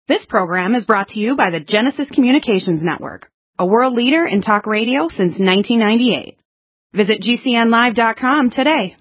This program is brought to you by the Genesis Communications Network, a world leader in talk radio since 1998. Visit GCNlive.com today.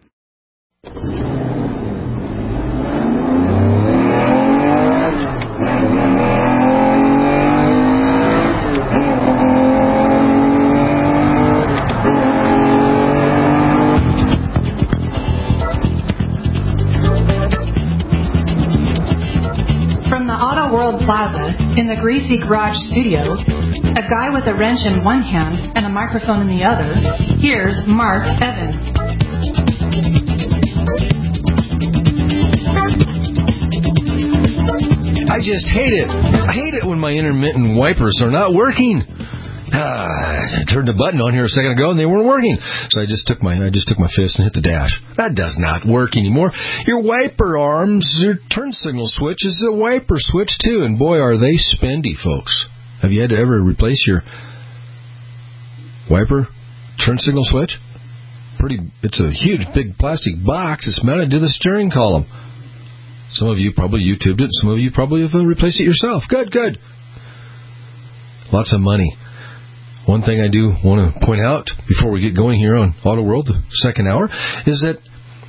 Plaza, in the Greasy Garage studio, a guy with a wrench in one hand and a microphone in the other, here's Mark Evans. I just hate it. I hate it when my intermittent wipers are not working. I turned the button on here a second ago and they weren't working. So I just took my fist and hit the dash. That does not work anymore. Your wiper arms, your turn signal switch is a wiper switch too, and boy are they spendy, folks. Have you had to ever replace your wiper turn signal switch? It's a huge big plastic box. It's mounted to the steering column. Some of you probably YouTubed it. Some of you probably have replaced it yourself. Good. Lots of money. One thing I do want to point out before we get going here on Auto World, the second hour, is that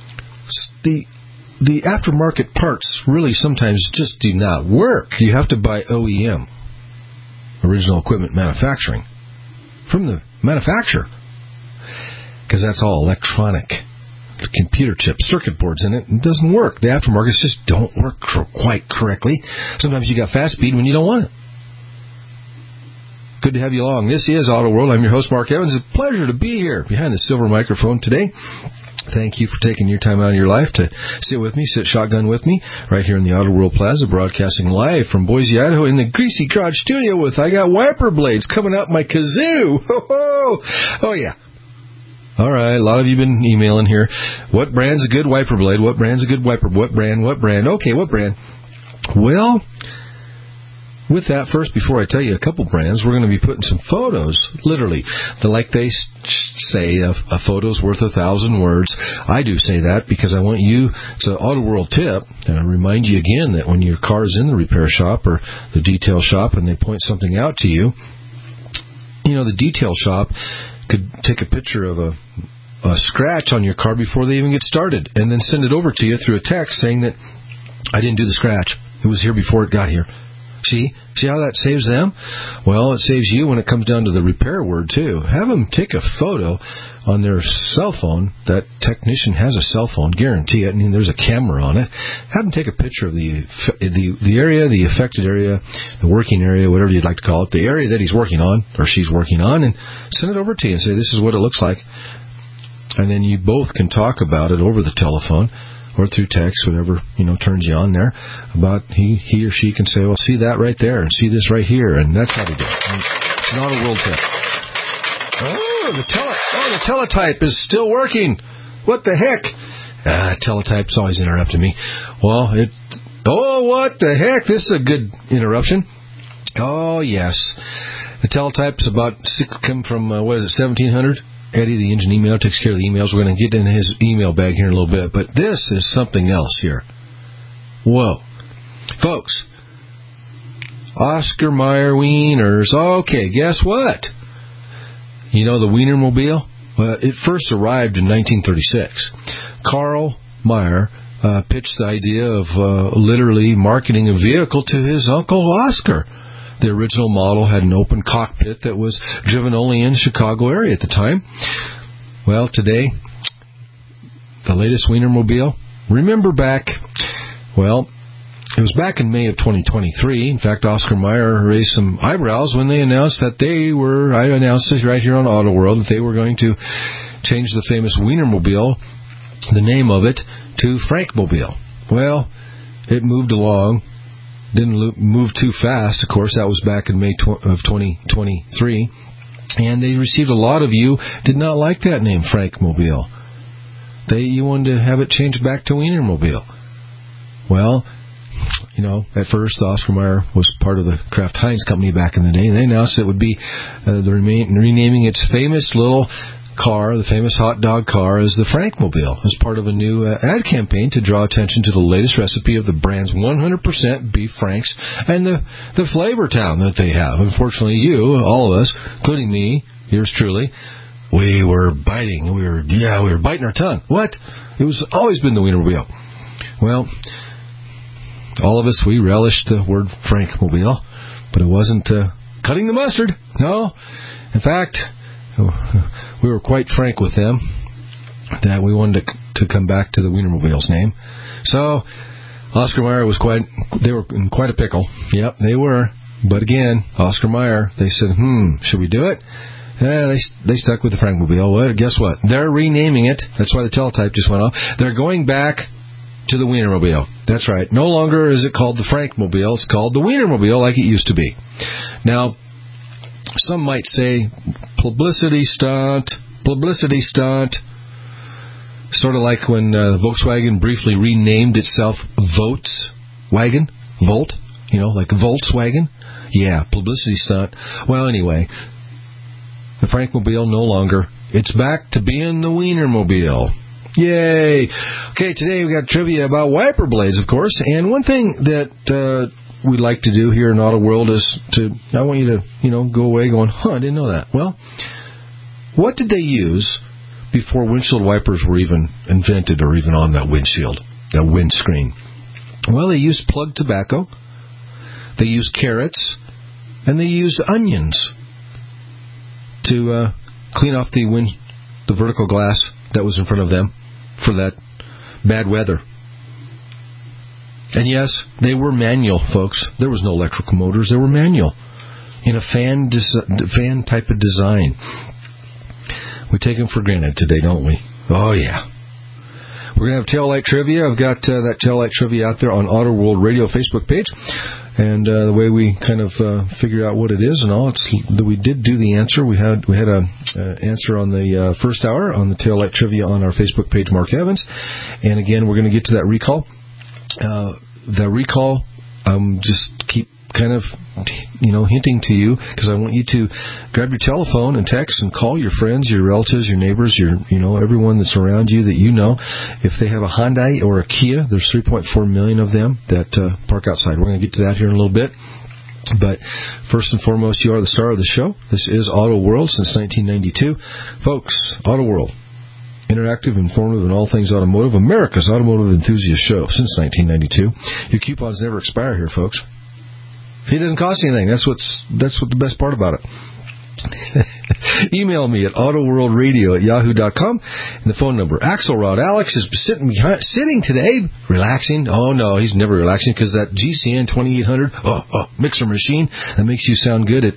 the aftermarket parts really sometimes just do not work. You have to buy OEM, original equipment manufacturing, from the manufacturer, because that's all electronic. Computer chips, circuit boards in it. It doesn't work. The aftermarkets just don't work quite correctly. Sometimes you got fast speed when you don't want it. Good to have you along. This is Auto World. I'm your host, Mark Evans. It's a pleasure to be here behind the silver microphone today. Thank you for taking your time out of your life to sit shotgun with me, right here in the Auto World Plaza, broadcasting live from Boise, Idaho, in the Greasy Garage studio I got wiper blades coming out my kazoo. Oh, yeah. All right, a lot of you have been emailing here. What brand's a good wiper blade? What brand's a good wiper? What brand? Okay, what brand? Well, with that, first, before I tell you a couple brands, we're going to be putting some photos, literally. Like they say, a photo's worth 1,000 words. I do say that because I want you, it's an Auto World tip, and I remind you again that when your car is in the repair shop or the detail shop and they point something out to you, the detail shop could take a picture of a scratch on your car before they even get started and then send it over to you through a text saying that I didn't do the scratch. It was here before it got here. See how that saves them? Well, it saves you when it comes down to the repair word, too. Have them take a photo on their cell phone. That technician has a cell phone, guarantee it. I mean, there's a camera on it. Have them take a picture of the area, the affected area, the working area, whatever you'd like to call it, the area that he's working on or she's working on, and send it over to you and say, this is what it looks like. And then you both can talk about it over the telephone or through text, whatever, turns you on there, about he or she can say, well, see that right there, and see this right here, and that's how to do it. It's not a world tip. The teletype is still working. What the heck? Teletype's always interrupting me. Well, what the heck? This is a good interruption. Oh, yes. The teletype's come from, 1700? Eddie, the engine email, takes care of the emails. We're going to get into his email bag here in a little bit. But this is something else here. Whoa. Folks, Oscar Mayer Wieners. Okay, guess what? The Wienermobile? Well, it first arrived in 1936. Carl Mayer pitched the idea of literally marketing a vehicle to his uncle Oscar. The original model had an open cockpit that was driven only in the Chicago area at the time. Well, today, the latest Wienermobile, remember back, it was back in May of 2023. In fact, Oscar Mayer raised some eyebrows when they announced that I announced it right here on Auto World, that they were going to change the famous Wienermobile, the name of it, to Frankmobile. Well, it moved along. Didn't move too fast, of course. That was back in May of 2023. And they received a lot of you did not like that name, Frankmobile. You wanted to have it changed back to Wienermobile. Well, at first, Oscar Mayer was part of the Kraft Heinz company back in the day, and they announced it would be renaming its famous little car, the famous hot dog car, is the Frankmobile, as part of a new ad campaign to draw attention to the latest recipe of the brand's 100% beef Franks and the flavor town that they have. Unfortunately, you, all of us, including me, yours truly, we were biting. We were biting our tongue. What? It was always been the Wienermobile. Well, all of us, we relished the word Frankmobile, but it wasn't cutting the mustard. No. In fact, we were quite frank with them that we wanted to come back to the Wienermobile's name. So Oscar Mayer they were in quite a pickle. Yep, they were. But again, Oscar Mayer, they said, should we do it? They stuck with the Frankmobile. Well, guess what? They're renaming it. That's why the teletype just went off. They're going back to the Wienermobile. That's right. No longer is it called the Frankmobile. It's called the Wienermobile like it used to be. Now, some might say publicity stunt. Sort of like when Volkswagen briefly renamed itself Volkswagen. Volt. Like Volkswagen. Yeah, publicity stunt. Well, anyway, the Frankmobile no longer. It's back to being the Wienermobile. Yay! Okay, today we got trivia about wiper blades, of course. And one thing that we like to do here in Auto World is I want you to, go away going, I didn't know that. Well, what did they use before windshield wipers were even invented or even on that windshield, that windscreen? Well, they used plugged tobacco, they used carrots, and they used onions to clean off the vertical glass that was in front of them for that bad weather. And yes, they were manual, folks. There was no electrical motors. They were manual in a fan type of design. We take them for granted today, don't we? Oh, yeah. We're going to have tail light trivia. I've got that tail light trivia out there on Auto World Radio Facebook page. And the way we kind of figure out what it is and all, we did do the answer. We had a answer on the first hour on the tail light trivia on our Facebook page, Mark Evans. And again, we're going to get to that recall. The recall, just keep kind of, hinting to you, because I want you to grab your telephone and text and call your friends, your relatives, your neighbors, everyone that's around you that you know. If they have a Hyundai or a Kia, there's 3.4 million of them that park outside. We're going to get to that here in a little bit. But first and foremost, you are the star of the show. This is Auto World since 1992. Folks, Auto World. Interactive, informative, and all things automotive. America's automotive enthusiast show since 1992. Your coupons never expire here, folks. It doesn't cost anything. That's what the best part about it. Email me at autoworldradio@yahoo.com. And the phone number, Axelrod. Alex is sitting today, relaxing. Oh, no, he's never relaxing because that GCN 2800 mixer machine that makes you sound good at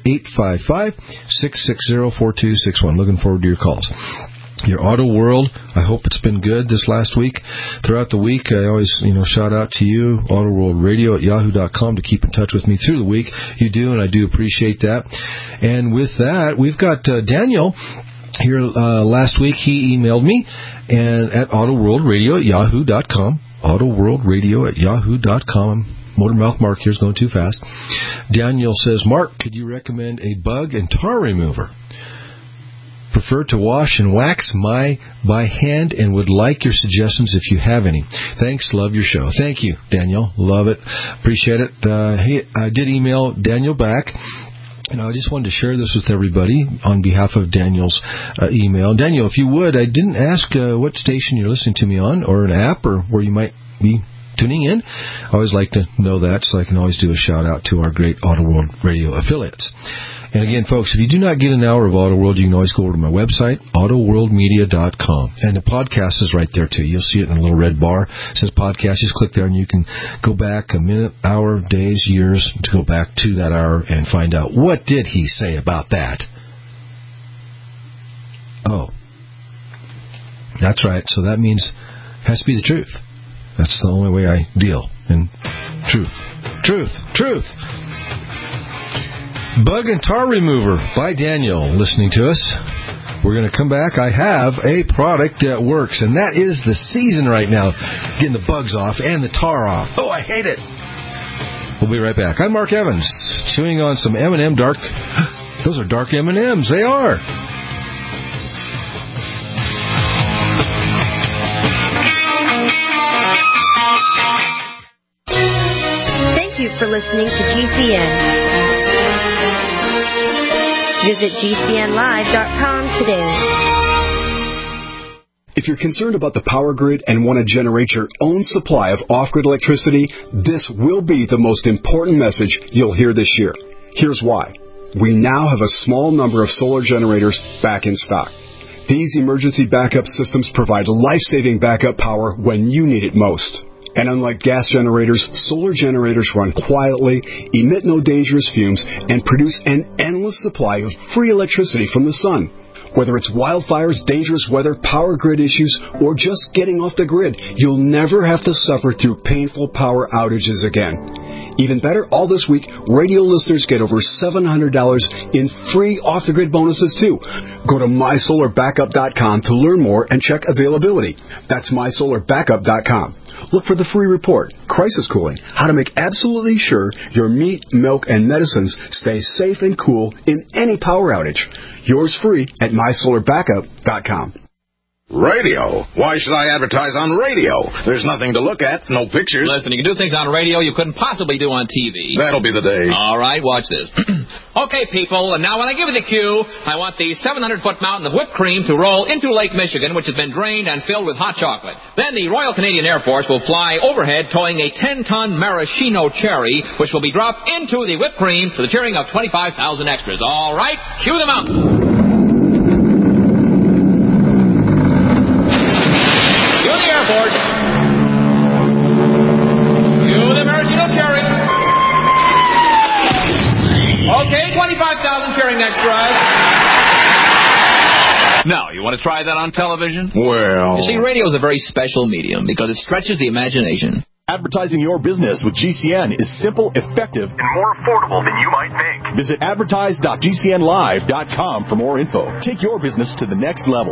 855-660-4261. Looking forward to your calls. Your Auto World, I hope it's been good this last week. Throughout the week, I always, shout out to you, autoworldradio@yahoo.com, to keep in touch with me through the week. You do, and I do appreciate that. And with that, we've got Daniel here last week. He emailed me and at autoworldradio@yahoo.com, autoworldradio@yahoo.com. Motormouth Mark here's going too fast. Daniel says, Mark, could you recommend a bug and tar remover? Prefer to wash and wax by hand and would like your suggestions if you have any. Thanks. Love your show. Thank you, Daniel. Love it. Appreciate it. I did email Daniel back. And I just wanted to share this with everybody on behalf of Daniel's email. Daniel, if you would, I didn't ask what station you're listening to me on or an app or where you might be tuning in. I always like to know that so I can always do a shout out to our great Auto World Radio affiliates. And again, folks, if you do not get an hour of Auto World, you can always go over to my website, autoworldmedia.com. And the podcast is right there, too. You'll see it in a little red bar. It says podcast. Just click there, and you can go back a minute, hour, days, years, to go back to that hour and find out what did he say about that. Oh. That's right. So that means it has to be the truth. That's the only way I deal in truth. Truth. Bug and Tar Remover by Daniel, listening to us. We're going to come back. I have a product that works, and that is the season right now. Getting the bugs off and the tar off. Oh, I hate it. We'll be right back. I'm Mark Evans, chewing on some M&M dark. Those are dark M&Ms. They are. for listening to GCN. Visit GCNlive.com today. If you're concerned about the power grid and want to generate your own supply of off-grid electricity, this will be the most important message you'll hear this year. Here's why. We now have a small number of solar generators back in stock. These emergency backup systems provide life-saving backup power when you need it most. And unlike gas generators, solar generators run quietly, emit no dangerous fumes, and produce an endless supply of free electricity from the sun. Whether it's wildfires, dangerous weather, power grid issues, or just getting off the grid, you'll never have to suffer through painful power outages again. Even better, all this week, radio listeners get over $700 in free off-the-grid bonuses, too. Go to MySolarBackup.com to learn more and check availability. That's MySolarBackup.com. Look for the free report, Crisis Cooling, how to make absolutely sure your meat, milk, and medicines stay safe and cool in any power outage. Yours free at MySolarBackup.com. Radio? Why should I advertise on radio? There's nothing to look at, no pictures. Listen, you can do things on radio you couldn't possibly do on TV. That'll be the day. All right, watch this. Okay, people, and now when I give you the cue, I want the 700-foot mountain of whipped cream to roll into Lake Michigan, which has been drained and filled with hot chocolate. Then the Royal Canadian Air Force will fly overhead towing a 10-ton maraschino cherry, which will be dropped into the whipped cream to the cheering of 25,000 extras. All right, cue the mountain. Okay, 25,000 cheering next drive. Now, you want to try that on television? Well... You see, radio is a very special medium because it stretches the imagination. Advertising your business with GCN is simple, effective, and more affordable than you might think. Visit advertise.gcnlive.com for more info. Take your business to the next level.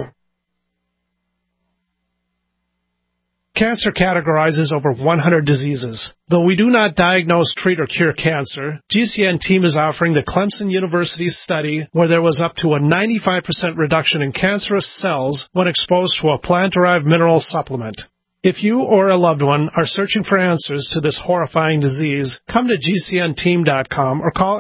Cancer categorizes over 100 diseases. Though we do not diagnose, treat, or cure cancer, GCN team is offering the Clemson University study where there was up to a 95% reduction in cancerous cells when exposed to a plant-derived mineral supplement. If you or a loved one are searching for answers to this horrifying disease, come to GCNteam.com or call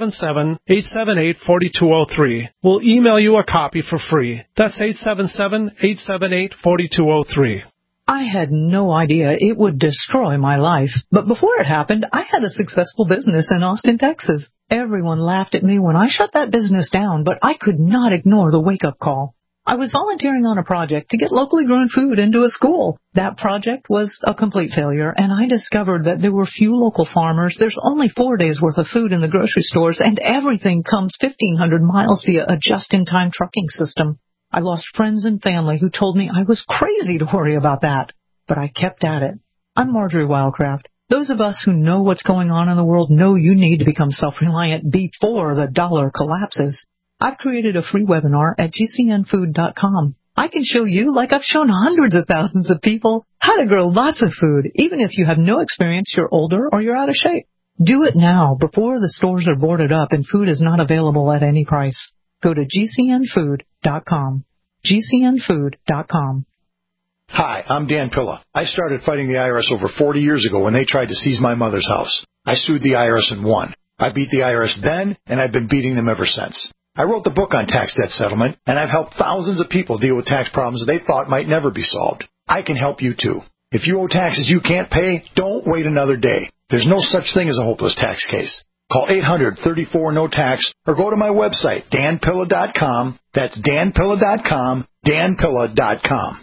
877-878-4203. We'll email you a copy for free. That's 877-878-4203. I had no idea it would destroy my life. But before it happened, I had a successful business in Austin, Texas. Everyone laughed at me when I shut that business down, but I could not ignore the wake-up call. I was volunteering on a project to get locally grown food into a school. That project was a complete failure, and I discovered that there were few local farmers. There's only 4 days' worth of food in the grocery stores, and everything comes 1,500 miles via a just-in-time trucking system. I lost friends and family who told me I was crazy to worry about that. But I kept at it. I'm Marjorie Wildcraft. Those of us who know what's going on in the world know you need to become self-reliant before the dollar collapses. I've created a free webinar at GCNfood.com. I can show you, like I've shown hundreds of thousands of people, how to grow lots of food, even if you have no experience, you're older, or you're out of shape. Do it now before the stores are boarded up and food is not available at any price. Go to GCNfood.com. GCNfood.com. Hi, I'm Dan Pilla. I started fighting the IRS over 40 years ago when they tried to seize my mother's house. I sued the IRS and won. I beat the IRS then, and I've been beating them ever since. I wrote the book on tax debt settlement, and I've helped thousands of people deal with tax problems they thought might never be solved. I can help you, too. If you owe taxes you can't pay, don't wait another day. There's no such thing as a hopeless tax case. Call 800-34-NO-TAX or go to my website, danpilla.com. That's danpilla.com, danpilla.com.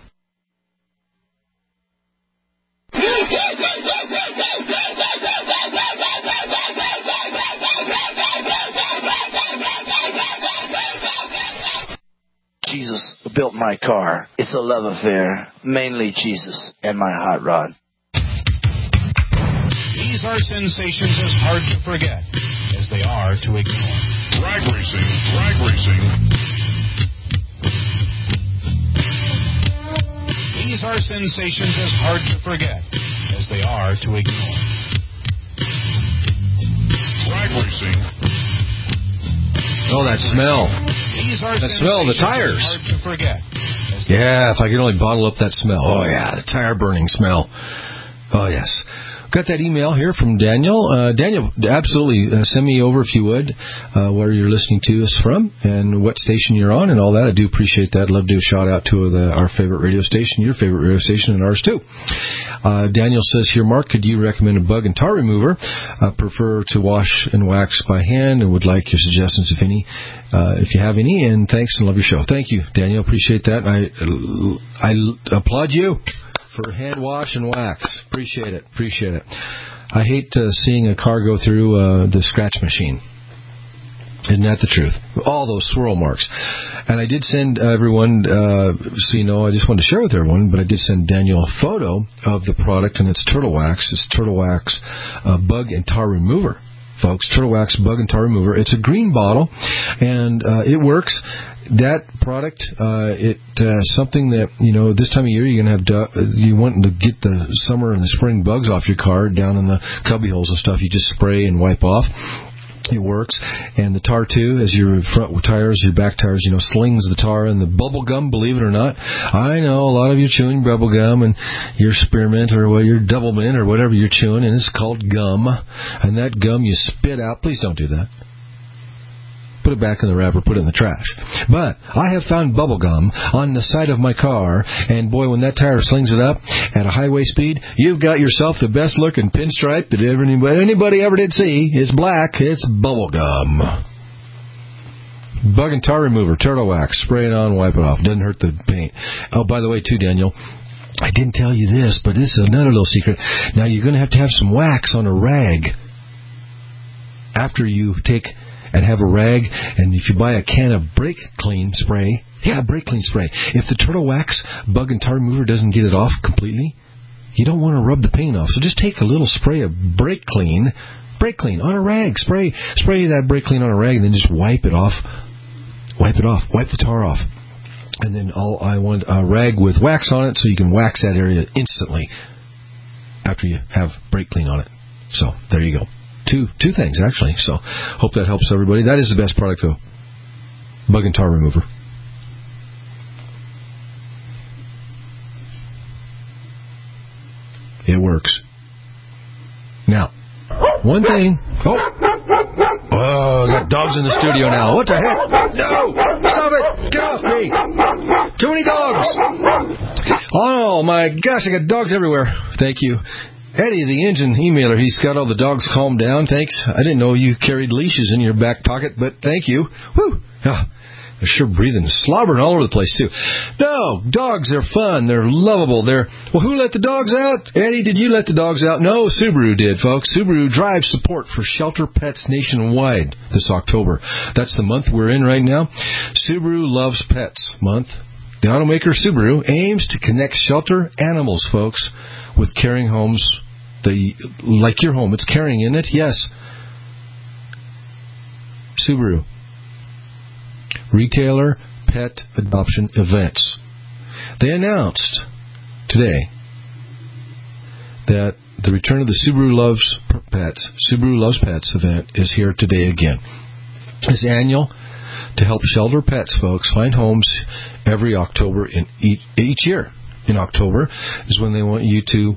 Jesus built my car. It's a love affair, mainly Jesus and my hot rod. These are sensations as hard to forget as they are to ignore. Drag racing, drag racing. These are sensations as hard to forget as they are to ignore. Drag racing. Oh, that smell. That smell of the tires. Yeah, if I could only bottle up that smell. Oh, yeah, the tire burning smell. Oh, yes. Got that email here from Daniel. Daniel, absolutely send me over if you would where you're listening to us from and what station you're on and all that. I do appreciate that. I'd love to do a shout out to our favorite radio station, your favorite radio station, and ours too. Daniel says here, Mark, could you recommend a bug and tar remover? I prefer to wash and wax by hand and would like your suggestions, if any, if you have any. And thanks and love your show. Thank you, Daniel. Appreciate that. I applaud you for hand wash and wax. Appreciate it. I hate seeing a car go through the scratch machine. Isn't that the truth? All those swirl marks. And I did send everyone, so you know, I just wanted to share with everyone, but I did send Daniel a photo of the product, and it's Turtle Wax. It's Turtle Wax Bug and Tar Remover, folks. Turtle Wax Bug and Tar Remover. It's a green bottle, and it works. That product, something that, you know, this time of year you're going to have, you want to get the summer and the spring bugs off your car down in the cubby holes and stuff. You just spray and wipe off. It works. And the tar, too, as your front tires, your back tires, you know, slings the tar and the bubble gum, believe it or not. I know a lot of you chewing bubble gum and your spearmint or your double mint or whatever you're chewing, and it's called gum. And that gum you spit out. Please don't do that. Put it back in the wrapper, put it in the trash. But I have found bubble gum on the side of my car, and boy, when that tire slings it up at a highway speed, you've got yourself the best looking pinstripe that anybody ever did see. It's black. It's bubble gum. Bug and tar remover, Turtle Wax. Spray it on, wipe it off. Doesn't hurt the paint. Oh, by the way, too, Daniel, I didn't tell you this, but this is another little secret. Now, you're going to have some wax on a rag after you take and have a rag, and if you buy a can of Brake Clean spray, Brake Clean spray, if the Turtle Wax Bug and Tar Remover doesn't get it off completely, you don't want to rub the paint off. So just take a little spray of Brake Clean on a rag. Spray that Brake Clean on a rag, and then just wipe it off. Wipe the tar off. And then I want a rag with wax on it so you can wax that area instantly after you have Brake Clean on it. So there you go. Two things, actually. So hope that helps everybody. That is the best product, though. Bug and tar remover. It works. Now, one thing. Oh, I got dogs in the studio now. What the heck? No! Stop it! Get off me! Too many dogs! Oh, my gosh, I got dogs everywhere. Thank you. Eddie, the engine emailer, he's got all the dogs calmed down. Thanks. I didn't know you carried leashes in your back pocket, but thank you. Whew. They're sure breathing, slobbering all over the place, too. No, dogs are fun. They're lovable. Well, who let the dogs out? Eddie, did you let the dogs out? No, Subaru did, folks. Subaru drives support for shelter pets nationwide this October. That's the month we're in right now. Subaru Loves Pets month. The automaker Subaru aims to connect shelter animals, folks, with caring homes. Like your home. It's caring, isn't it? Yes. Subaru. Retailer pet adoption events. They announced today that the return of the Subaru Loves Pets event is here today again. It's annual to help shelter pets, folks, find homes every October in each year. In October is when they want you to,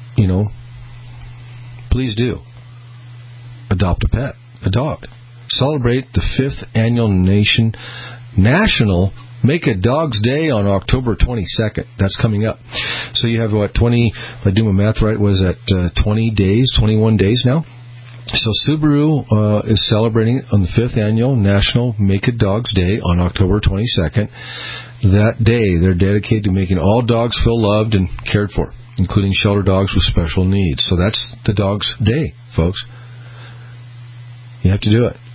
please do adopt a pet, a dog. Celebrate the 5th annual National Make a Dog's Day on October 22nd. That's coming up. So you have, if I do my math right, 21 days now? So Subaru is celebrating on the 5th annual National Make a Dog's Day on October 22nd. That day, they're dedicated to making all dogs feel loved and cared for, including shelter dogs with special needs. So that's the Dog's Day, folks. You have to do it.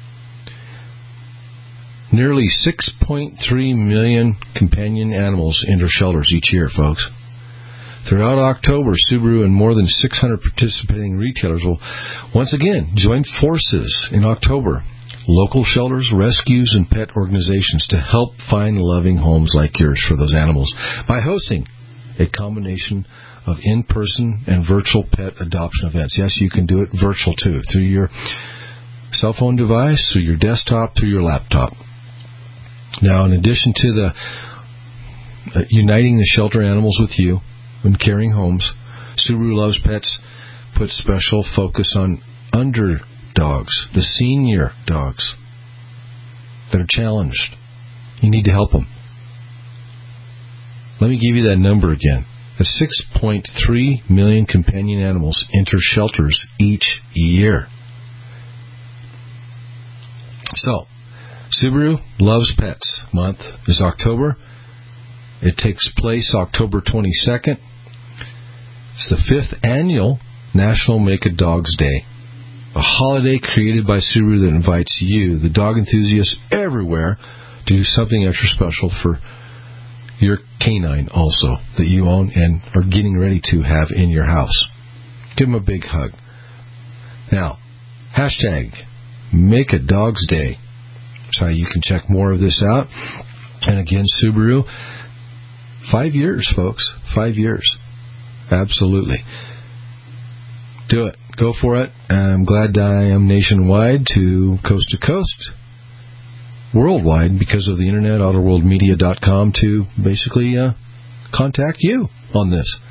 Nearly 6.3 million companion animals enter shelters each year, folks. Throughout October, Subaru and more than 600 participating retailers will once again join forces in October. Local shelters, rescues, and pet organizations to help find loving homes like yours for those animals by hosting a combination of in-person and virtual pet adoption events. Yes, you can do it virtual, too, through your cell phone device, through your desktop, through your laptop. Now, in addition to the uniting the shelter animals with you and caring homes, Subaru Loves Pets put special focus on underdogs, the senior dogs that are challenged. You need to help them. Let me give you that number again. That's 6.3 million companion animals enter shelters each year. So, Subaru Loves Pets Month is October. It takes place October 22nd. It's the 5th annual National Make a Dog's Day, a holiday created by Subaru that invites you, the dog enthusiasts everywhere, to do something extra special for your canine also that you own and are getting ready to have in your house. Give them a big hug. Now, hashtag Make a Dog's Day. That's how you can check more of this out. And again, Subaru, 5 years, folks. 5 years. Absolutely. Do it. Go for it. I'm glad I am nationwide to coast, worldwide, because of the internet, autoworldmedia.com, to basically contact you on this.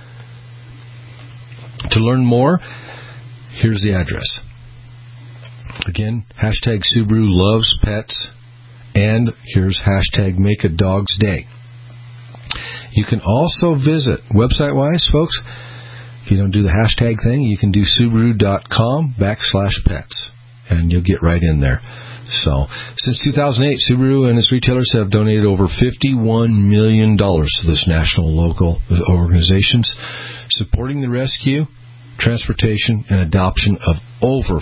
To learn more, here's the address. Again, hashtag Subaru Loves Pets, and here's hashtag Make a Dog's Day. You can also visit, website-wise, folks, if you don't do the hashtag thing, you can do Subaru.com/pets, and you'll get right in there. So, since 2008, Subaru and its retailers have donated over $51 million to this national and local organizations, supporting the rescue, transportation, and adoption of over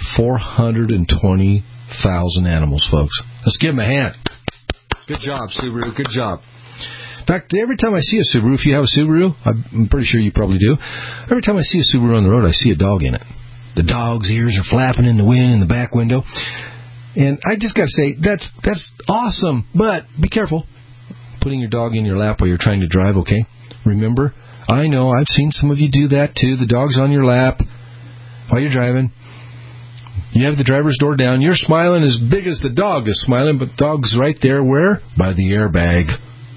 420,000 animals, folks. Let's give them a hand. Good job, Subaru. Good job. In fact, every time I see a Subaru, if you have a Subaru, I'm pretty sure you probably do, every time I see a Subaru on the road, I see a dog in it. The dog's ears are flapping in the wind in the back window. And I just got to say, that's awesome, but be careful putting your dog in your lap while you're trying to drive, okay? Remember, I know, I've seen some of you do that too. The dog's on your lap while you're driving. You have the driver's door down. You're smiling as big as the dog is smiling, but the dog's right there where? By the airbag.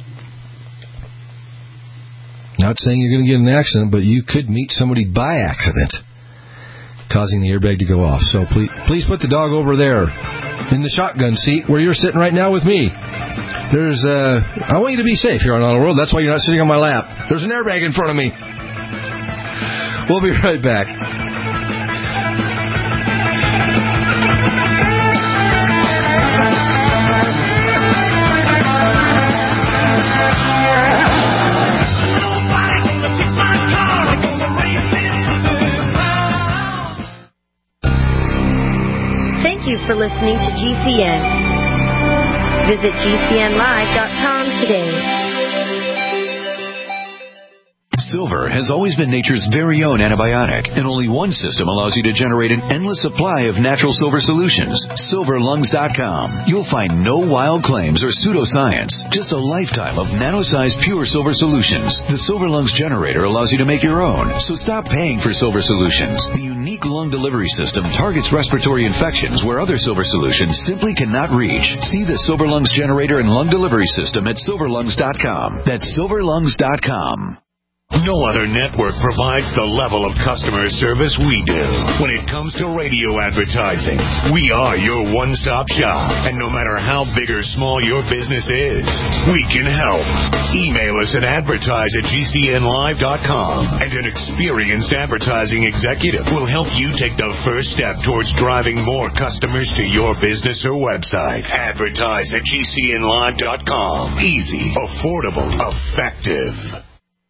Not saying you're going to get in an accident, but you could meet somebody by accident, causing the airbag to go off. So please put the dog over there in the shotgun seat where you're sitting right now with me. I want you to be safe here on Auto World. That's why you're not sitting on my lap. There's an airbag in front of me. We'll be right back. Thank you for listening to GCN. Visit GCNlive.com today. Silver has always been nature's very own antibiotic, and only one system allows you to generate an endless supply of natural silver solutions. SilverLungs.com. You'll find no wild claims or pseudoscience, just a lifetime of nano-sized pure silver solutions. The Silver Lungs generator allows you to make your own, so stop paying for silver solutions. The unique lung delivery system targets respiratory infections where other silver solutions simply cannot reach. See the Silver Lungs generator and lung delivery system at SilverLungs.com. That's SilverLungs.com. No other network provides the level of customer service we do. When it comes to radio advertising, we are your one-stop shop. And no matter how big or small your business is, we can help. Email us at advertise@GCNlive.com, and an experienced advertising executive will help you take the first step towards driving more customers to your business or website. Advertise@GCNlive.com. Easy, affordable, effective.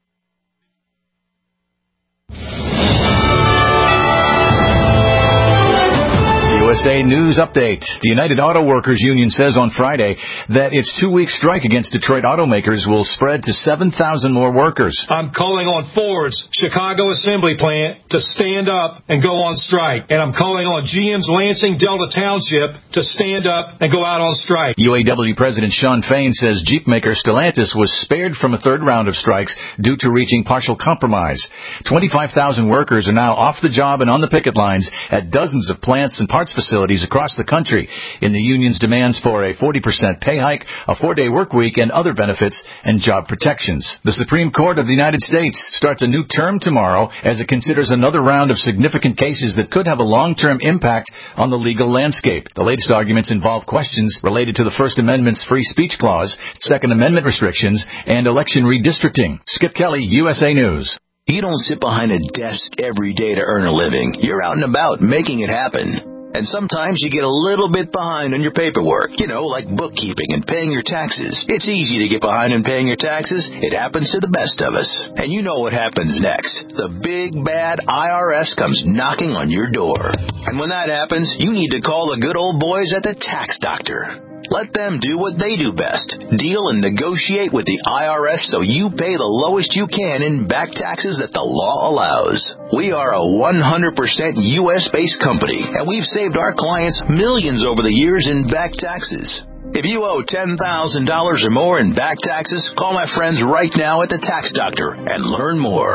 USA News Update. The United Auto Workers Union says on Friday that its 2-week strike against Detroit automakers will spread to 7,000 more workers. I'm calling on Ford's Chicago Assembly Plant to stand up and go on strike. And I'm calling on GM's Lansing Delta Township to stand up and go out on strike. UAW President Shawn Fain says Jeep maker Stellantis was spared from a third round of strikes due to reaching partial compromise. 25,000 workers are now off the job and on the picket lines at dozens of plants and parts facilities facilities across the country in the union's demands for a 40% pay hike, a 4-day work week, and other benefits and job protections. The Supreme Court of the United States starts a new term tomorrow as it considers another round of significant cases that could have a long-term impact on the legal landscape. The latest arguments involve questions related to the First Amendment's free speech clause, Second Amendment restrictions, and election redistricting. Skip Kelly, USA News. You don't sit behind a desk every day to earn a living. You're out and about making it happen. And sometimes you get a little bit behind on your paperwork, like bookkeeping and paying your taxes. It's easy to get behind in paying your taxes. It happens to the best of us. And you know what happens next. The big, bad IRS comes knocking on your door. And when that happens, you need to call the good old boys at the Tax Doctor. Let them do what they do best. Deal and negotiate with the IRS so you pay the lowest you can in back taxes that the law allows. We are a 100% U.S.-based company, and we've saved our clients millions over the years in back taxes. If you owe $10,000 or more in back taxes, call my friends right now at the Tax Doctor and learn more.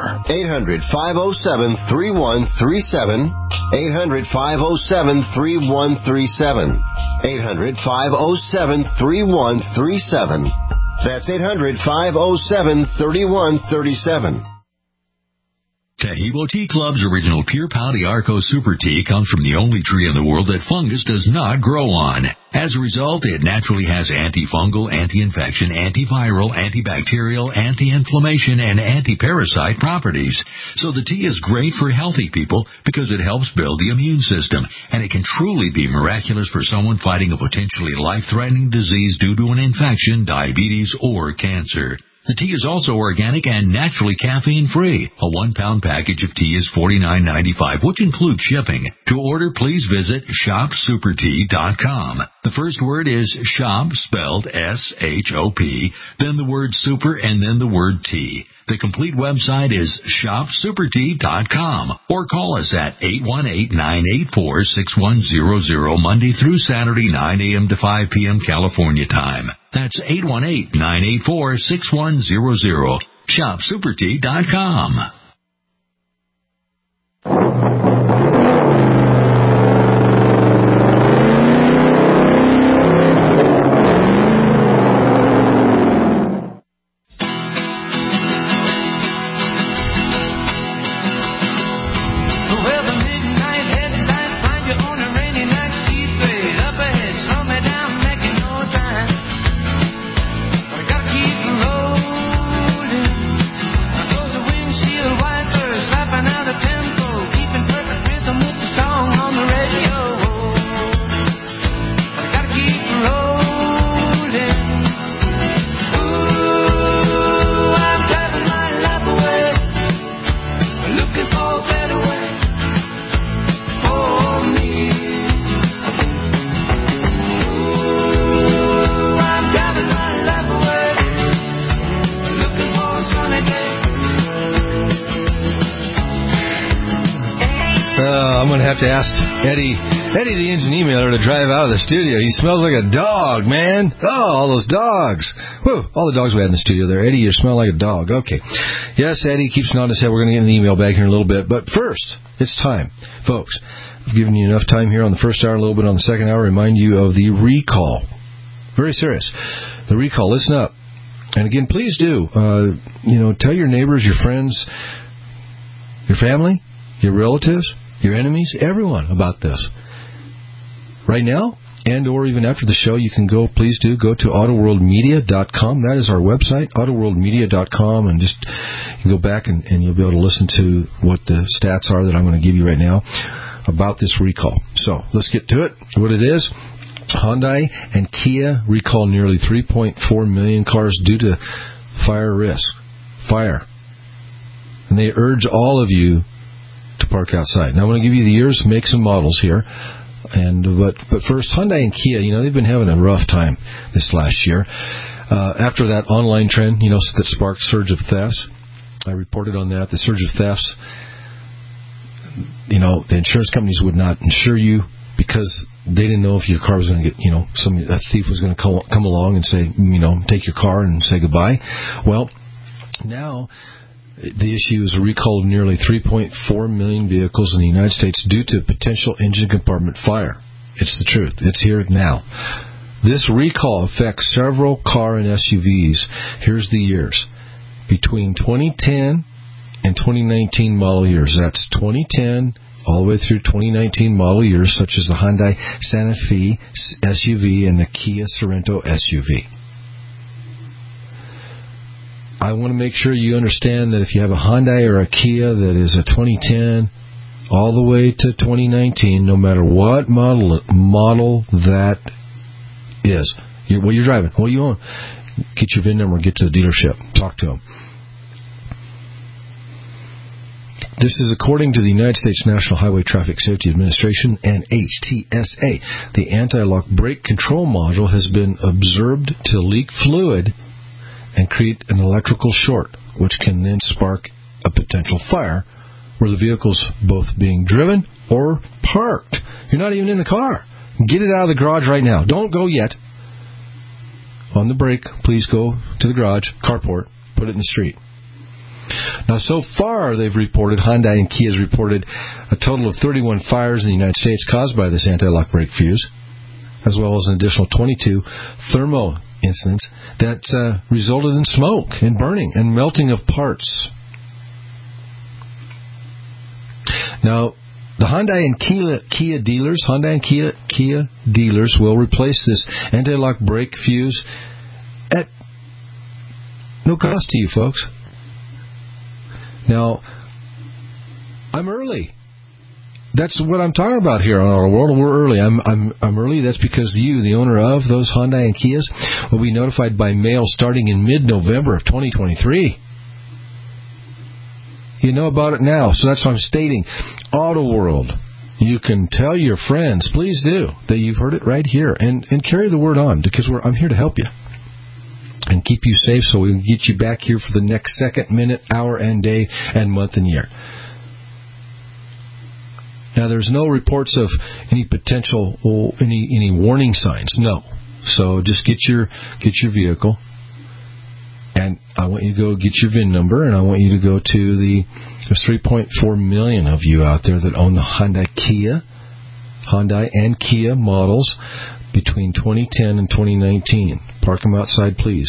800-507-3137. 800-507-3137. 800-507-3137. That's 800-507-3137. Taheebo Tea Club's original Pure Pau Arco Super Tea comes from the only tree in the world that fungus does not grow on. As a result, it naturally has antifungal, anti-infection, antiviral, antibacterial, anti-inflammation, and anti-parasite properties. So the tea is great for healthy people because it helps build the immune system, and it can truly be miraculous for someone fighting a potentially life-threatening disease due to an infection, diabetes, or cancer. The tea is also organic and naturally caffeine-free. A 1-pound package of tea is $49.95, which includes shipping. To order, please visit shopsupertea.com. The first word is shop, spelled S-H-O-P, then the word super, and then the word tea. The complete website is shopsupertea.com, or call us at 818-984-6100 Monday through Saturday, 9 a.m. to 5 p.m. California time. That's 818-984-6100. shopsupertea.com. To ask Eddie the engine emailer to drive out of the studio. He smells like a dog, man. Oh, all those dogs. Whew, all the dogs we had in the studio there. Eddie, you smell like a dog. Okay. Yes, Eddie keeps nodding his head. We're going to get an email back here in a little bit. But first, it's time. Folks, I've given you enough time here on the first hour, a little bit on the second hour. Remind you of the recall. Very serious. The recall. Listen up. And again, please do. Tell your neighbors, your friends, your family, your relatives, your enemies, everyone about this. Right now, and or even after the show, you can go to autoworldmedia.com. That is our website, autoworldmedia.com, and just you go back and you'll be able to listen to what the stats are that I'm going to give you right now about this recall. So let's get to it. What it is, Hyundai and Kia recall nearly 3.4 million cars due to fire risk. Fire. And they urge all of you to park outside. Now, I'm going to give you the years, makes, and models here. But first, Hyundai and Kia, they've been having a rough time this last year. After that online trend, that sparked surge of thefts. I reported on that. The surge of thefts, the insurance companies would not insure you because they didn't know if your car was going to get, a thief was going to come along and say, take your car and say goodbye. Well, now the issue is a recall of nearly 3.4 million vehicles in the United States due to potential engine compartment fire. It's the truth. It's here now. This recall affects several car and SUVs. Here's the years. Between 2010 and 2019 model years. That's 2010 all the way through 2019 model years, such as the Hyundai Santa Fe SUV and the Kia Sorento SUV. I want to make sure you understand that if you have a Hyundai or a Kia that is a 2010 all the way to 2019, no matter what model that is, what you're driving, what you own, get your VIN number, get to the dealership, talk to them. This is according to the United States National Highway Traffic Safety Administration and HTSA. The anti-lock brake control module has been observed to leak fluid and create an electrical short, which can then spark a potential fire where the vehicle's both being driven or parked. You're not even in the car. Get it out of the garage right now. Don't go yet. On the brake, please go to the garage, carport, put it in the street. Now, so far, they've reported, Hyundai and Kia has reported a total of 31 fires in the United States caused by this anti-lock brake fuse, as well as an additional 22 thermo incidents that resulted in smoke and burning and melting of parts. Now, the Hyundai and Kia dealers will replace this anti-lock brake fuse at no cost to you, folks. Now, I'm early. That's what I'm talking about here on Auto World. We're early. I'm early. That's because you, the owner of those Hyundai and Kias, will be notified by mail starting in mid-November of 2023. You know about it now, so that's what I'm stating. Auto World. You can tell your friends, please do, that you've heard it right here, and carry the word on, because I'm here to help you and keep you safe so we can get you back here for the next second, minute, hour, and day, and month, and year. Now, there's no reports of any potential, any warning signs. No. So just get your vehicle, and I want you to go get your VIN number, and I want you to go to there's 3.4 million of you out there that own the Hyundai and Kia models between 2010 and 2019. Park them outside, please.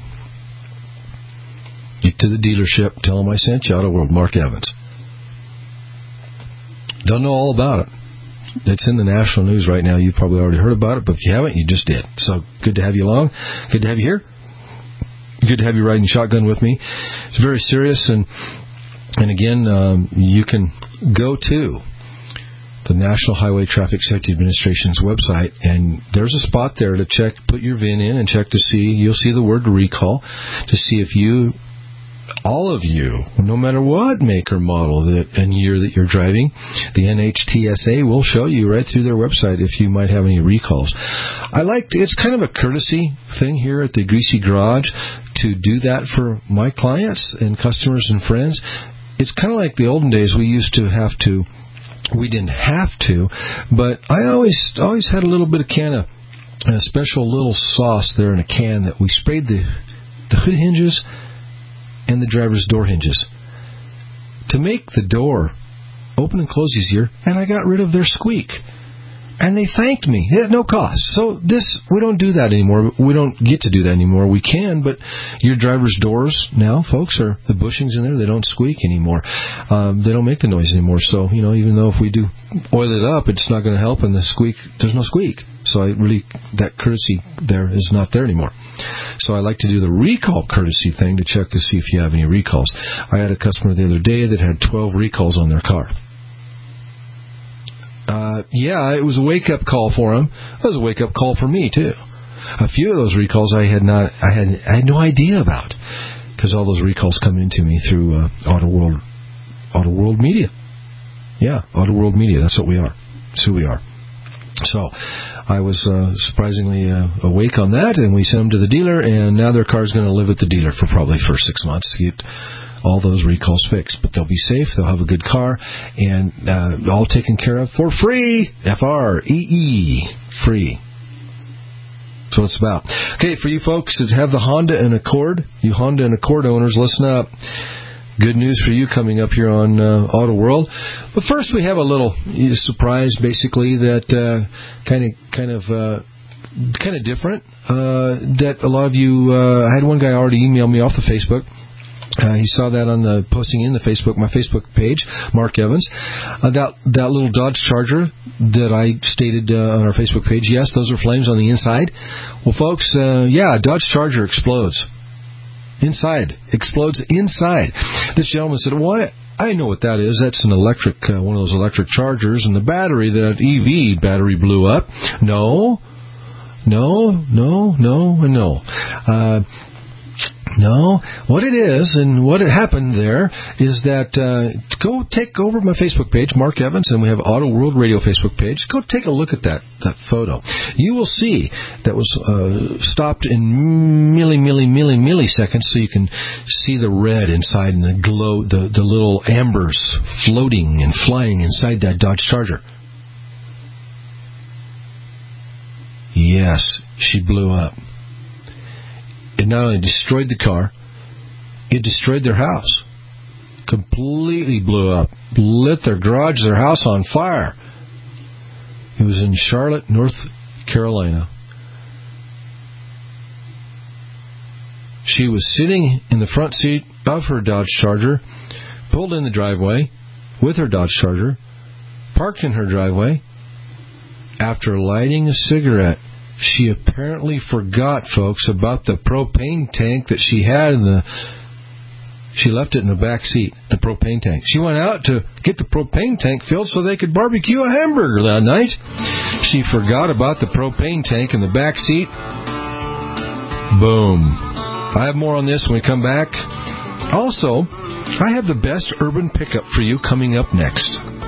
Get to the dealership. Tell them I sent you. Auto World, Mark Evans. Don't know all about it. It's in the national news right now. You've probably already heard about it, but if you haven't, you just did. So good to have you along. Good to have you here. Good to have you riding shotgun with me. It's very serious, and again, you can go to the National Highway Traffic Safety Administration's website, and there's a spot there to check, put your VIN in and check to see, you'll see the word recall, to see if you, all of you, no matter what make or model and year that you're driving, the NHTSA will show you right through their website if you might have any recalls. It's kind of a courtesy thing here at the Greasy Garage to do that for my clients and customers and friends. It's kind of like the olden days. We didn't have to, but I always had a little bit of a special little sauce there in a can that we sprayed the hood hinges and the driver's door hinges to make the door open and close easier, and I got rid of their squeak. And they thanked me at no cost. So we don't do that anymore. We don't get to do that anymore. We can, but your driver's doors now, folks, are the bushings in there. They don't squeak anymore. They don't make the noise anymore. So, even though if we do oil it up, it's not going to help, and there's no squeak. So that courtesy there is not there anymore. So I like to do the recall courtesy thing to check to see if you have any recalls. I had a customer the other day that had 12 recalls on their car. It was a wake-up call for him. It was a wake-up call for me, too. A few of those recalls I had no idea about, because all those recalls come into me through Auto World Media. Yeah, Auto World Media. That's what we are. That's who we are. So I was surprisingly awake on that, and we sent them to the dealer, and now their car's going to live at the dealer for probably 6 months to get all those recalls fixed. But they'll be safe, they'll have a good car, and all taken care of for free. F-R-E-E, free. That's what it's about. Okay, for you folks that have the Honda and Accord, you Honda and Accord owners, listen up. Good news for you coming up here on Auto World. But first, we have a little surprise, basically, that kind of different. That a lot of you, I had one guy already email me off the Facebook. He saw that on the posting in the Facebook, my Facebook page, Mark Evans. That little Dodge Charger that I stated on our Facebook page. Yes, those are flames on the inside. Well, folks, yeah, Dodge Charger explodes. Inside. Explodes inside. This gentleman said, well, I know what that is. That's an electric, one of those electric chargers, and the battery, that EV battery blew up. No. No, what it is and what had happened there is that go take over my Facebook page, Mark Evans, and we have Auto World Radio Facebook page. Go take a look at that photo. You will see that was stopped in milliseconds, so you can see the red inside and the glow, the little ambers floating and flying inside that Dodge Charger. Yes, she blew up. It not only destroyed the car, it destroyed their house. Completely blew up. Lit their garage, their house on fire. It was in Charlotte, North Carolina. She was sitting in the front seat of her Dodge Charger, pulled in the driveway with her Dodge Charger, parked in her driveway. After lighting a cigarette, she apparently forgot, folks, about the propane tank that she had she left it in the back seat, the propane tank. She went out to get the propane tank filled so they could barbecue a hamburger that night. She forgot about the propane tank in the back seat. Boom. I have more on this when we come back. Also, I have the best urban pickup for you coming up next.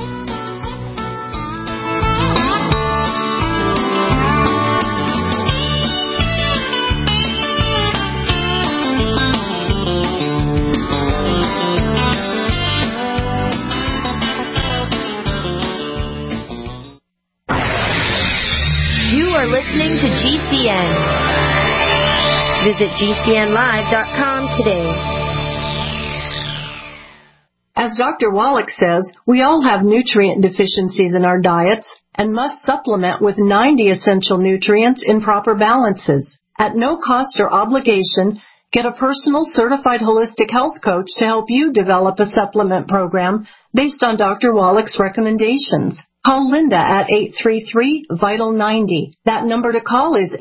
Listening to GCN. Visit GCNlive.com today. As Dr. Wallach says, we all have nutrient deficiencies in our diets and must supplement with 90 essential nutrients in proper balances. At no cost or obligation, get a personal certified holistic health coach to help you develop a supplement program based on Dr. Wallach's recommendations. Call Linda at 833-VITAL-90. That number to call is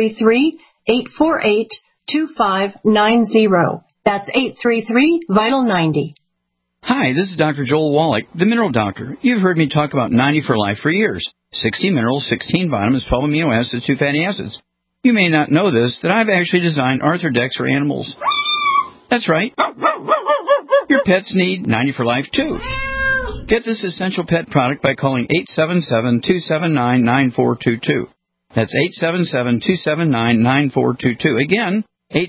833-848-2590. That's 833-VITAL-90. Hi, this is Dr. Joel Wallach, the Mineral Doctor. You've heard me talk about 90 for Life for years. 60 minerals, 16 vitamins, 12 amino acids, 2 fatty acids. You may not know this, that I've actually designed Arthrodex for animals. That's right. Your pets need 90 for Life, too. Get this essential pet product by calling 877-279-9422. That's 877-279-9422. Again,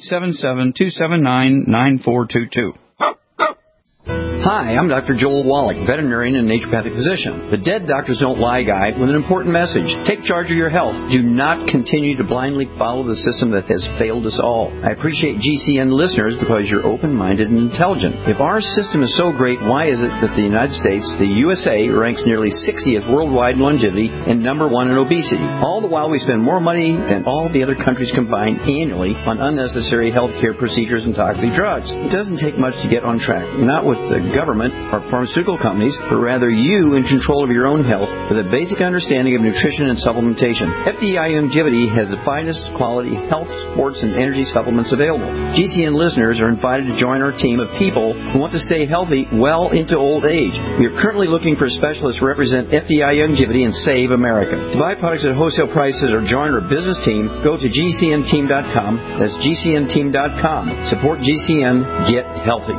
877-279-9422. Hi, I'm Dr. Joel Wallach, veterinarian and naturopathic physician. The Dead Doctors Don't Lie guy with an important message. Take charge of your health. Do not continue to blindly follow the system that has failed us all. I appreciate GCN listeners because you're open-minded and intelligent. If our system is so great, why is it that the United States, the USA, ranks nearly 60th worldwide in longevity and number 1 in obesity? All the while we spend more money than all the other countries combined annually on unnecessary health care procedures and toxic drugs. It doesn't take much to get on track. Not with the government or pharmaceutical companies, but rather you in control of your own health with a basic understanding of nutrition and supplementation. FDI Longevity has the finest quality health, sports, and energy supplements available. GCN listeners are invited to join our team of people who want to stay healthy well into old age. We are currently looking for specialists to represent FDI Longevity and Save America. To buy products at wholesale prices or join our business team, go to GCNteam.com. That's GCNteam.com. Support GCN. Get healthy.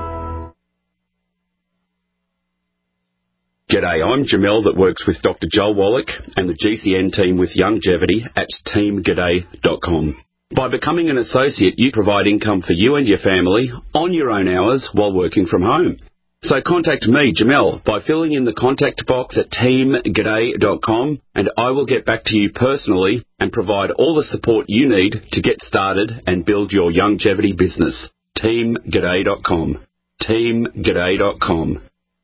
G'day, I'm Jamel that works with Dr. Joel Wallach and the GCN team with Longevity at teamg'day.com. By becoming an associate, you provide income for you and your family on your own hours while working from home. So contact me, Jamel, by filling in the contact box at teamg'day.com, and I will get back to you personally and provide all the support you need to get started and build your longevity business. teamg'day.com. teamg'day.com.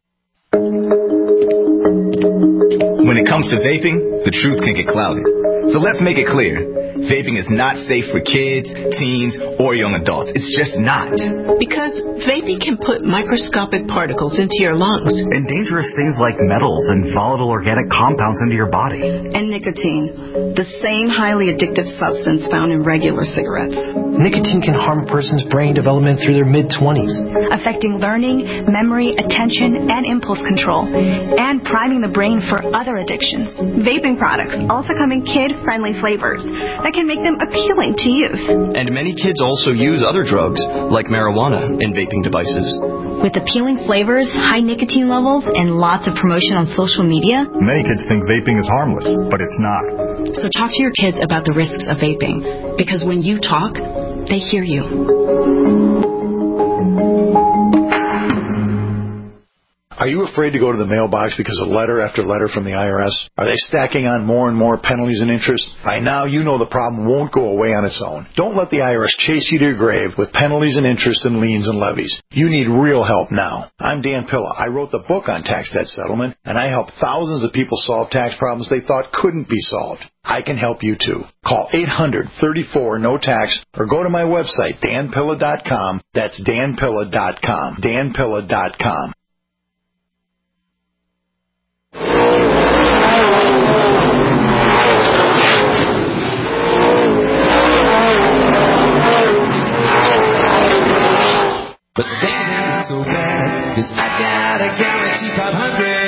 When it comes to vaping, the truth can get clouded. So let's make it clear. Vaping is not safe for kids, teens, or young adults. It's just not. Because vaping can put microscopic particles into your lungs. And dangerous things like metals and volatile organic compounds into your body. And nicotine, the same highly addictive substance found in regular cigarettes. Nicotine can harm a person's brain development through their mid-20s. Affecting learning, memory, attention, and impulse control. And priming the brain for other addictions. Vaping products also come in kid-friendly flavors that can make them appealing to youth. And many kids also use other drugs, like marijuana, in vaping devices. With appealing flavors, high nicotine levels, and lots of promotion on social media, many kids think vaping is harmless, but it's not. So talk to your kids about the risks of vaping, because when you talk, they hear you. Are you afraid to go to the mailbox because of letter after letter from the IRS? Are they stacking on more and more penalties and interest? By now, you know the problem won't go away on its own. Don't let the IRS chase you to your grave with penalties and interest and liens and levies. You need real help now. I'm Dan Pilla. I wrote the book on tax debt settlement, and I help thousands of people solve tax problems they thought couldn't be solved. I can help you too. Call 800-34-NO-TAX or go to my website, danpilla.com. That's danpilla.com. danpilla.com. But they ain't so bad, 'cause I got a Galaxy 500.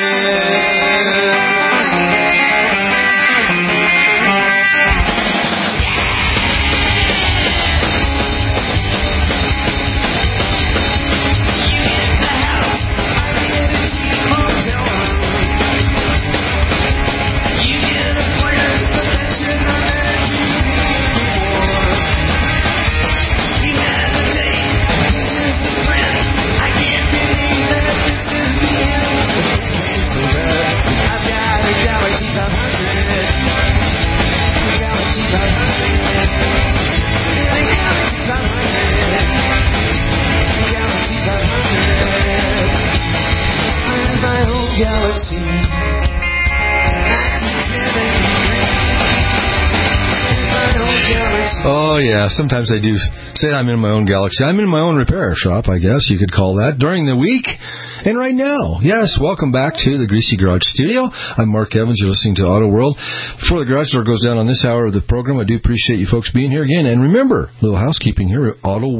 Oh, yeah. Sometimes I do say I'm in my own galaxy. I'm in my own repair shop, I guess you could call that, during the week. And right now, yes, welcome back to the Greasy Garage Studio. I'm Mark Evans. You're listening to Auto World. Before the garage door goes down on this hour of the program, I do appreciate you folks being here again. And remember, little housekeeping here,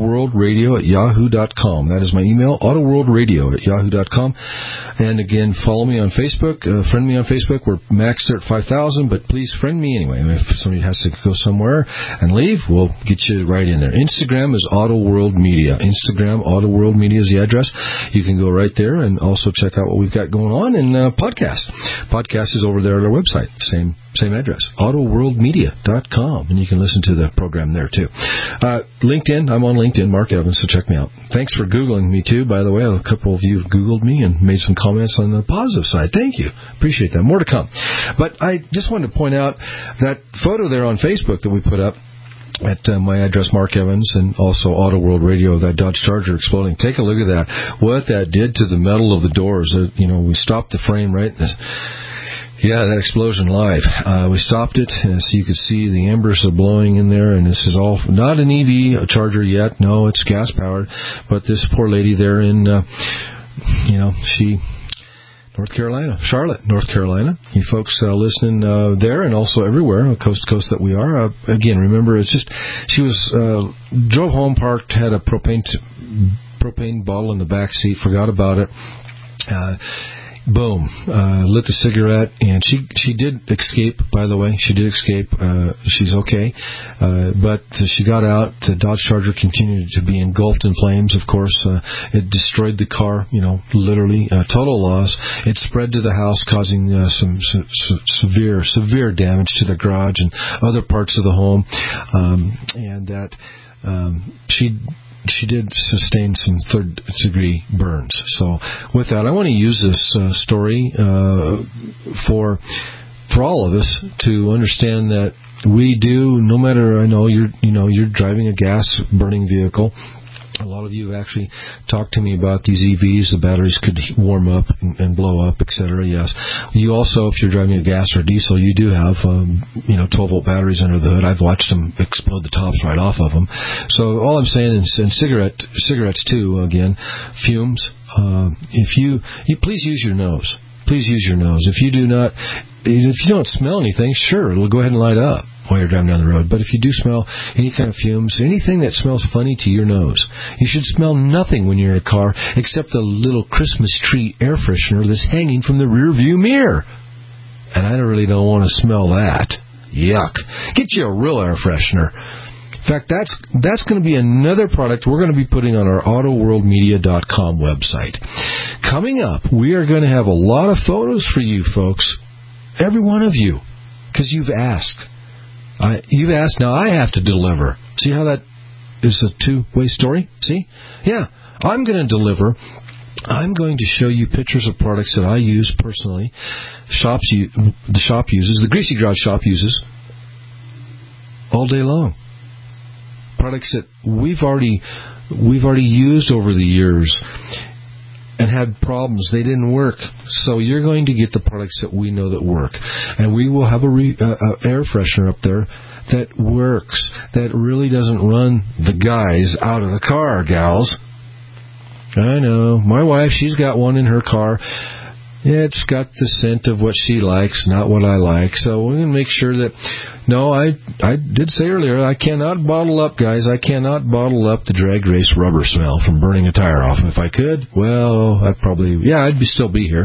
autoworldradio@yahoo.com. That is my email, autoworldradio@yahoo.com. And again, follow me on Facebook. Friend me on Facebook. We're maxed at 5,000, but please friend me anyway. If somebody has to go somewhere and leave, we'll get you right in there. Instagram is Auto World Media. Instagram, Auto World Media is the address. You can go right there and also check out what we've got going on. And podcast is over there at our website. Same address, autoworldmedia.com, and you can listen to the program there too. LinkedIn, I'm on LinkedIn, Mark Evans, so check me out. Thanks for Googling me too, by the way. A couple of you have Googled me and made some comments on the positive side. Thank you. Appreciate that. More to come. But I just wanted to point out that photo there on Facebook that we put up at my address, Mark Evans, and also Auto World Radio, that Dodge Charger exploding. Take a look at that. What that did to the metal of the doors. We stopped the frame right. Yeah, that explosion live. We stopped it, so you could see the embers are blowing in there, and this is all not an EV Charger yet. No, it's gas-powered. But this poor lady there in, Charlotte, North Carolina. You folks listening there and also everywhere, coast to coast that we are. Again, remember, she drove home, parked, had a propane bottle in the back seat, forgot about it. Boom, lit the cigarette, and she did escape, by the way. She did escape. She's okay. But she got out. The Dodge Charger continued to be engulfed in flames, of course. It destroyed the car, literally. Total loss. It spread to the house, causing some severe damage to the garage and other parts of the home. And that she did sustain some third-degree burns. So with that, I want to use this story for all of us to understand that we do, no matter, I know you're driving a gas-burning vehicle, A lot of you have actually talked to me about these EVs. The batteries could warm up and blow up, etc. Yes. You also, if you're driving a gas or diesel, you do have 12-volt batteries under the hood. I've watched them explode the tops right off of them. So all I'm saying is, and cigarettes too. Again, fumes. If you please use your nose. Please use your nose. If you don't smell anything, sure, it'll go ahead and light up while you're driving down the road. But if you do smell any kind of fumes, anything that smells funny to your nose, you should smell nothing when you're in a car except the little Christmas tree air freshener that's hanging from the rear view mirror. And I really don't want to smell that. Yuck. Get you a real air freshener. In fact, that's going to be another product we're going to be putting on our AutoWorldMedia.com website. Coming up, we are going to have a lot of photos for you folks, every one of you, because you've asked. You've asked, now I have to deliver. See how that is a two-way story? See? Yeah, I'm going to deliver. I'm going to show you pictures of products that I use personally. The shop uses, the Greasy Garage shop uses, all day long. Products that we've already used over the years and had problems. They didn't work. So you're going to get the products that we know that work. And we will have a air freshener up there that works, that really doesn't run the guys out of the car, gals. I know. My wife, she's got one in her car. It's got the scent of what she likes, not what I like. So we're going to make sure that... No, I did say earlier, I cannot bottle up, guys. I cannot bottle up the drag race rubber smell from burning a tire off. If I could, well, I'd still be here.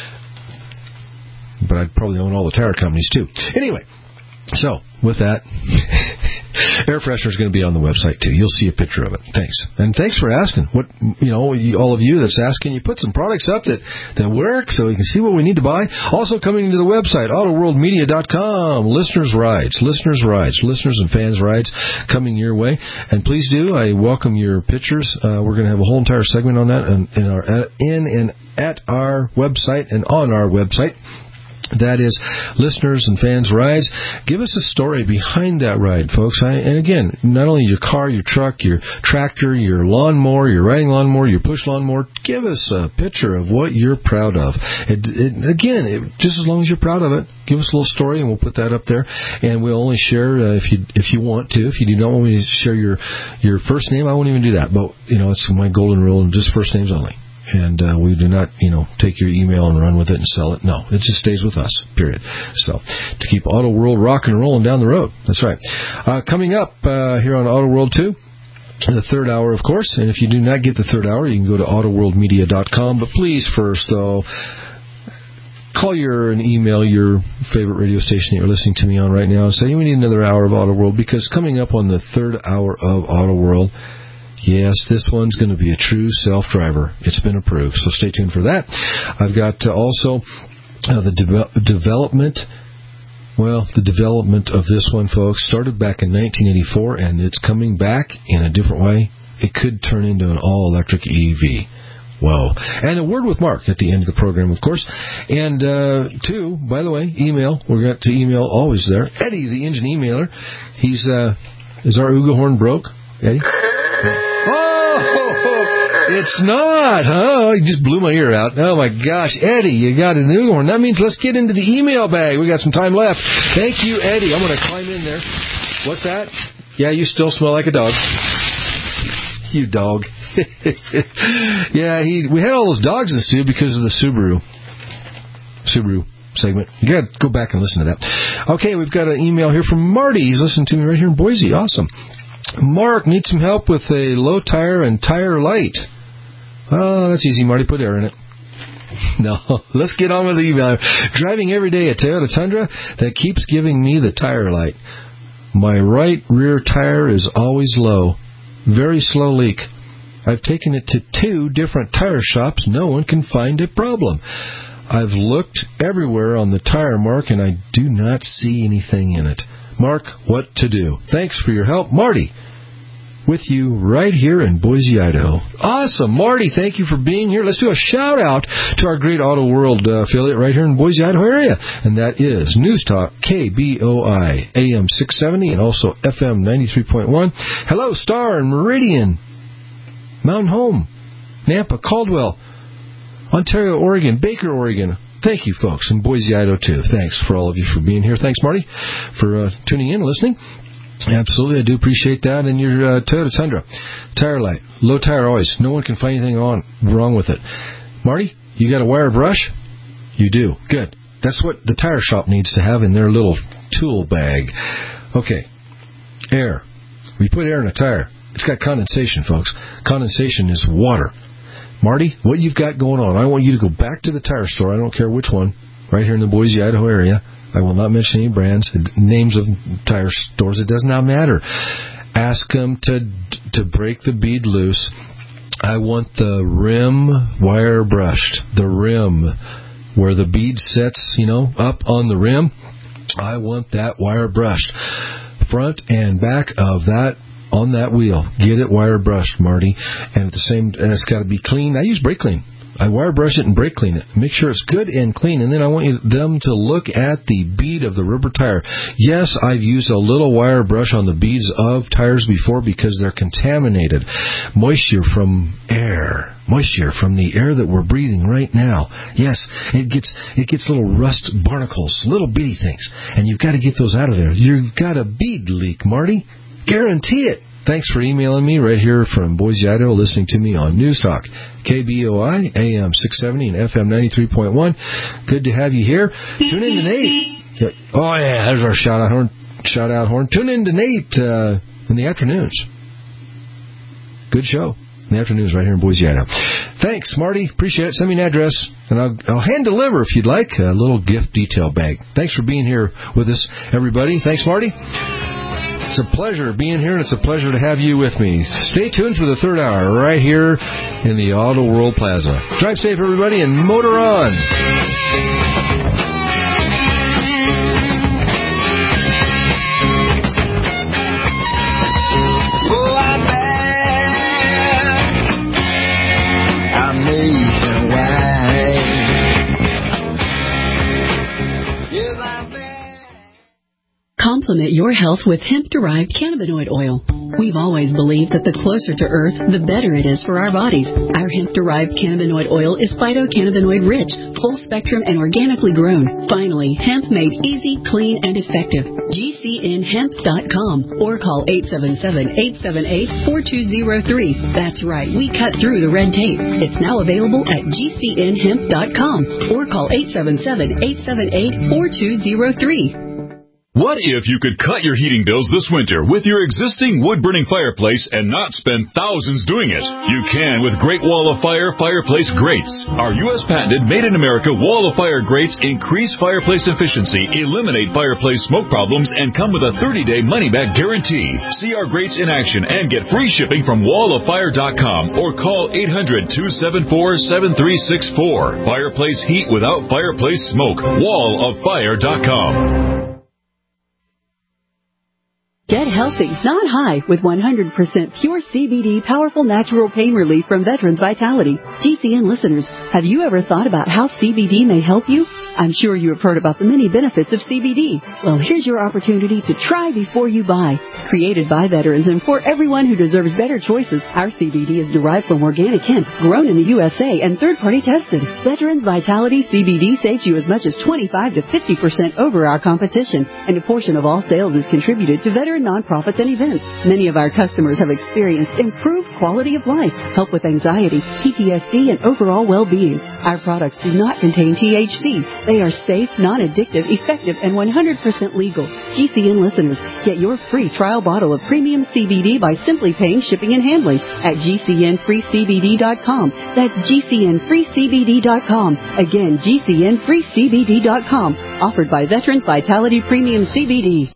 But I'd probably own all the tire companies, too. Anyway, so, with that... Air freshener is going to be on the website, too. You'll see a picture of it. Thanks. And thanks for asking. All of you that's asking, you put some products up that work so you can see what we need to buy. Also coming to the website, AutoWorldMedia.com. Listeners' rides, listeners and fans' rides coming your way. And please do, I welcome your pictures. We're going to have a whole entire segment on that at our website and on our website. That is Listeners and Fans Rides. Give us a story behind that ride, folks. And again, not only your car, your truck, your tractor, your lawnmower, your riding lawnmower, your push lawnmower, give us a picture of what you're proud of. Just as long as you're proud of it, give us a little story and we'll put that up there. And we'll only share if you want to. If you do not want me to share your first name, I won't even do that. But, it's my golden rule, just first names only. And we do not, take your email and run with it and sell it. No, it just stays with us, period. So, to keep Auto World rocking and rolling down the road. That's right. Coming up here on Auto World 2, the third hour, of course. And if you do not get the third hour, you can go to AutoWorldMedia.com. But please, first, though, call and email your favorite radio station that you're listening to me on right now and say, we need another hour of Auto World, because coming up on the third hour of Auto World, yes, this one's going to be a true self-driver. It's been approved, so stay tuned for that. I've got also the development. Well, the development of this one, folks, started back in 1984, and it's coming back in a different way. It could turn into an all-electric EV. Whoa. And a word with Mark at the end of the program, of course. And, two, by the way, email. We're going to email always there. Eddie, the engine emailer. Is our Uga horn broke, Eddie? Oh, it's not, huh? You just blew my ear out. Oh, my gosh. Eddie, you got a new one. That means let's get into the email bag. We got some time left. Thank you, Eddie. I'm going to climb in there. What's that? Yeah, you still smell like a dog. You dog. Yeah, we had all those dogs in the studio because of the Subaru segment. You got to go back and listen to that. Okay, we've got an email here from Marty. He's listening to me right here in Boise. Awesome. Mark, need some help with a low tire and tire light. Oh, that's easy, Marty. Put air in it. No, let's get on with the email. Driving every day a Toyota Tundra that keeps giving me the tire light. My right rear tire is always low. Very slow leak. I've taken it to 2 different tire shops. No one can find a problem. I've looked everywhere on the tire, Mark, and I do not see anything in it. Mark, what to do? Thanks for your help, Marty. With you right here in Boise, Idaho. Awesome, Marty, thank you for being here. Let's do a shout-out to our great Auto World affiliate right here in Boise, Idaho area, and that is News Talk, KBOI, AM 670, and also FM 93.1. Hello, Star and Meridian. Mountain Home, Nampa, Caldwell, Ontario, Oregon, Baker, Oregon. Thank you, folks. And Boise, Idaho, too. Thanks for all of you for being here. Thanks, Marty, for tuning in and listening. Absolutely, I do appreciate that. And your Toyota Tundra, tire light, low tire always. No one can find anything wrong with it. Marty, you got a wire brush? You do. Good. That's what the tire shop needs to have in their little tool bag. Okay. Air. We put air in a tire. It's got condensation, folks. Condensation is water. Marty, what you've got going on, I want you to go back to the tire store, I don't care which one, right here in the Boise, Idaho area. I will not mention any brands, names of tire stores. It does not matter. Ask them to break the bead loose. I want the rim wire brushed. The rim, where the bead sets, up on the rim. I want that wire brushed. Front and back of that, on that wheel. Get it wire brushed, Marty. And it's got to be clean. I use brake clean. I wire brush it and brake clean it. Make sure it's good and clean. And then I want them to look at the bead of the rubber tire. Yes, I've used a little wire brush on the beads of tires before because they're contaminated. Moisture from air. Moisture from the air that we're breathing right now. Yes, it gets little rust barnacles, little bitty things. And you've got to get those out of there. You've got a bead leak, Marty. Guarantee it. Thanks for emailing me right here from Boise, Idaho, listening to me on News Talk, KBOI, AM 670 and FM 93.1. Good to have you here. Tune in to Nate. Oh, yeah, there's our shout-out horn. Tune in to Nate in the afternoons. Good show. In the afternoons right here in Boise, Idaho. Thanks, Marty. Appreciate it. Send me an address, and I'll hand-deliver, if you'd like, a little gift detail bag. Thanks for being here with us, everybody. Thanks, Marty. It's a pleasure being here, and it's a pleasure to have you with me. Stay tuned for the third hour right here in the Auto World Plaza. Drive safe, everybody, and motor on. Complement your health with hemp-derived cannabinoid oil. We've always believed that the closer to Earth, the better it is for our bodies. Our hemp-derived cannabinoid oil is phytocannabinoid-rich, full-spectrum, and organically grown. Finally, hemp made easy, clean, and effective. GCNhemp.com or call 877-878-4203. That's right, we cut through the red tape. It's now available at GCNhemp.com or call 877-878-4203. What if you could cut your heating bills this winter with your existing wood-burning fireplace and not spend thousands doing it? You can with Great Wall of Fire fireplace grates. Our U.S. patented made-in-America Wall of Fire grates increase fireplace efficiency, eliminate fireplace smoke problems, and come with a 30-day money-back guarantee. See our grates in action and get free shipping from walloffire.com or call 800-274-7364. Fireplace heat without fireplace smoke. walloffire.com. Get healthy, not high, with 100% pure CBD powerful natural pain relief from Veterans Vitality. GCN listeners, have you ever thought about how CBD may help you? I'm sure you have heard about the many benefits of CBD. Well, here's your opportunity to try before you buy. Created by veterans and for everyone who deserves better choices, our CBD is derived from organic hemp, grown in the USA, and third-party tested. Veterans Vitality CBD saves you as much as 25 to 50% over our competition, and a portion of all sales is contributed to veteran nonprofits and events. Many of our customers have experienced improved quality of life, help with anxiety, PTSD, and overall well-being. Our products do not contain THC. They are safe, non-addictive, effective, and 100% legal. GCN listeners, get your free trial bottle of premium CBD by simply paying shipping and handling at GCNFreeCBD.com. That's GCNFreeCBD.com. Again, GCNFreeCBD.com. Offered by Veterans Vitality Premium CBD.